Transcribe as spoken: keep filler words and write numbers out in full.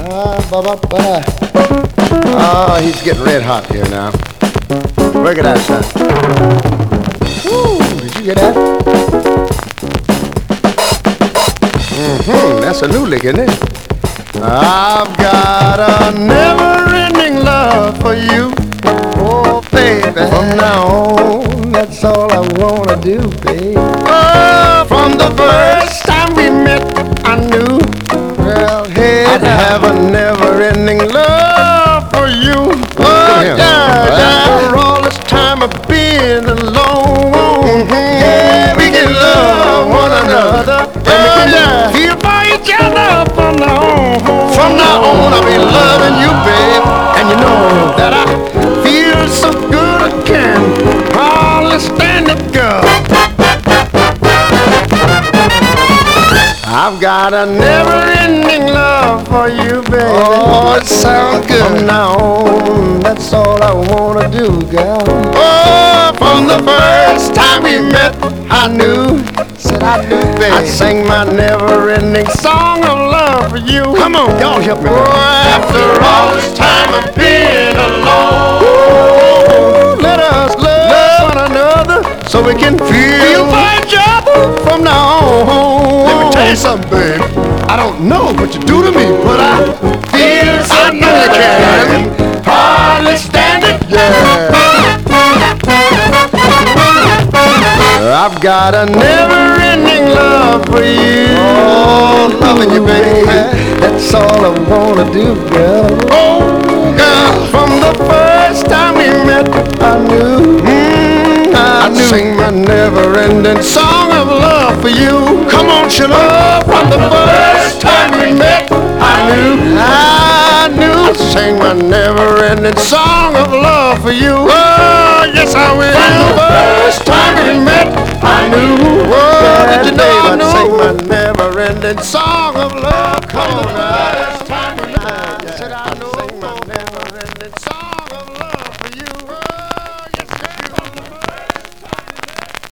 Ah, ba-ba-ba. Oh, he's getting red hot here now. Work it out, son. Woo, did you hear that? Mm-hmm, that's a new lick, isn't it? I've got a never-ending love for you. Oh, baby. From now on, that's all I wanna do, baby. Oh, from the first time we met, I knew, well, hey, I'd have a never-ending love for you. Oh, yeah, after all this time I've been alone, yeah, we can love one another. Oh, yeah, feel for each other from now on. From now on, I'll be loving you, babe, and you know that I feel so good I can hardly stand it, girl. I've got a never-ending love for you, baby. Oh, it sounds good. From now on, that's all I wanna do, girl. Oh, from the first time we met, I knew, said I knew, baby, I'd sing my never-ending song of love for you. Come on, y'all help me. Oh, after all this time of being alone, ooh, let us love, love one another so we can feel for each other from now on. Let me tell you something, babe. I don't know what you do to me, but I feel so I know you can hardly stand it. Yeah. I've got a never-ending love for you. Oh, loving you, baby. That's all I wanna do, girl. Oh, girl, from the first time we met, I knew, mm, I I'd knew. sing my never-ending song of love for you. Come on, sugar. From the first time we met, I knew, I knew. I'd sing my never-ending song of love for you. Oh, yes, I will. From the first time we met, I knew. Oh, did you know I knew? I'd sing my never-ending song